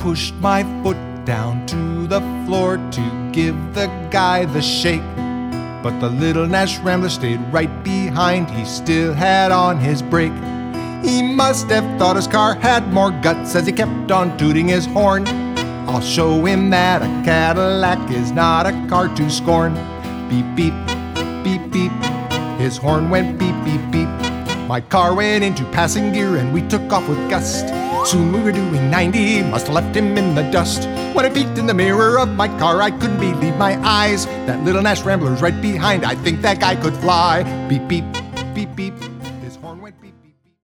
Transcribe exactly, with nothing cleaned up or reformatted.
pushed my foot down to the floor to give the guy the shake. But the little Nash Rambler stayed right behind, he still had on his brake. He must have thought his car had more guts as he kept on tooting his horn. I'll show him that a Cadillac is not a car to scorn. Beep, beep, beep, beep. His horn went beep, beep, beep. My car went into passing gear and we took off with gust. Soon we were doing ninety, must have left him in the dust. When I peeked in the mirror of my car, I couldn't believe my eyes. That little Nash Rambler's right behind, I think that guy could fly. Beep, beep, beep, beep.